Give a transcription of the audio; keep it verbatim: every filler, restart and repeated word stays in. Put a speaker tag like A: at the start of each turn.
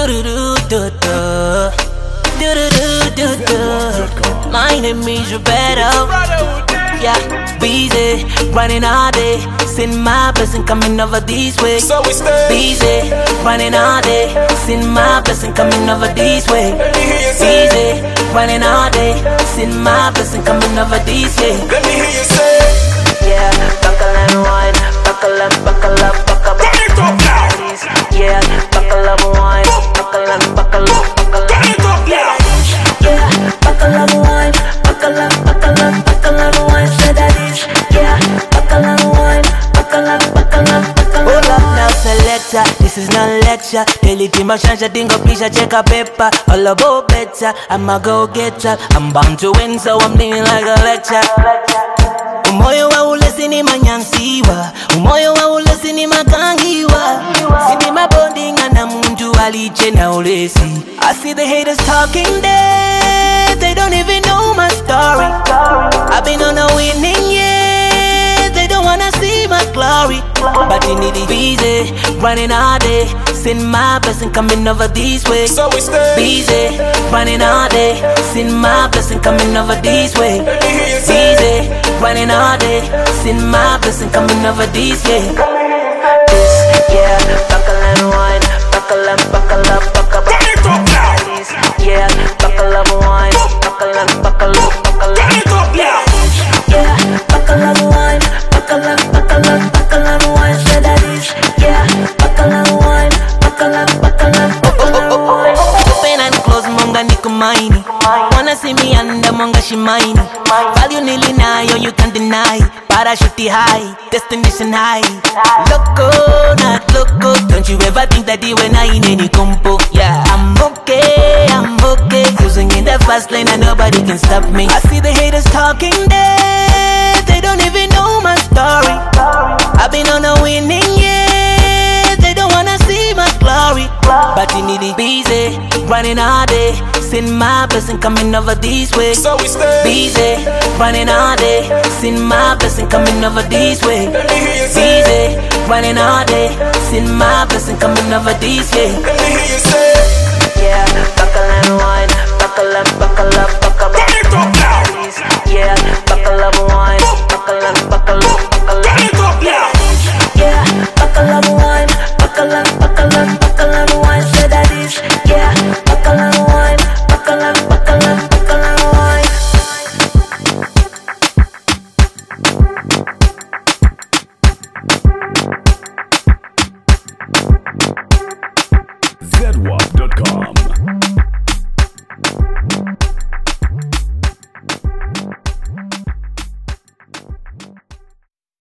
A: Do do do do do. Do do do do do. My name is Roberto. Yeah, busy, running all day. Send my blessing coming over this way.
B: So we stay
A: busy, running all day. Send my blessing coming over this way.
B: Let me hear you say.
A: Busy, running all day. Send my blessing coming over this way.
B: Let me hear you say.
A: Yeah, buckle and wine, buckle and buckle up, buckle up.
B: Turn it up now.
A: Yeah, buckle up wine, buckle and buckle up, buckle up.
B: Turn it up now.
A: Yeah, buckle up wine, buckle up, buckle up, buckle up wine. Say that is. Yeah, buckle up wine, buckle up, buckle up, buckle up. Hold up now, selector. This is not lecture. Daily team change dingo pisha check a paper. All about better. I'm a go getter. I'm bound to win, so I'm living like a lecture. Umoyo wa ulesi ni manyansiwa, umoyo wa ulesi ni makangiwa. Sini mabondinga na mundu aliche na ulesi. I see the haters talking dead, they don't even know my story. I've been on a winning, yeah, they don't wanna see my glory. But you need it busy, running all day. Send my blessing coming over this way.
B: So we stay
A: busy, running all day. Send my blessing coming over this way.
B: Let me hear you say.
A: Busy, running all day. Send my blessing coming over this way. This, yeah, buckle and wine, buckle and buckle up, buckle up.
B: Turn it up now.
A: Yeah, buckle up wine, buckle and buckle up, buckle up.
B: Turn it up now.
A: Yeah, buckle up wine, buckle up, buckle up, buckle up wine. Say that is. Yeah, buckle up wine, buckle up, buckle up, buckle up wine. Open and close, monga niku maini. Wanna see me under monga shimaini. Value nili nayo, you can't deny. Parachute high, destination high. Loco, not loco. Don't you ever think that you when I in any compo. Yeah, I'm okay, I'm okay. Cruising in the fast lane and nobody can stop me. I see the haters talking dead, they don't even know my story. I've been on a winning, yeah, they don't wanna see my glory. But you need it busy, running all day. Send my blessing coming over this way.
B: So we stay
A: busy, running all day. Send my blessing coming over this way.
B: Let me hear you say.
A: Busy, running all day. Send my blessing coming over this way.
B: Let me hear you say.
A: Yeah, buckle and wine, buckle and buckle up, buckle up.
B: Turn it up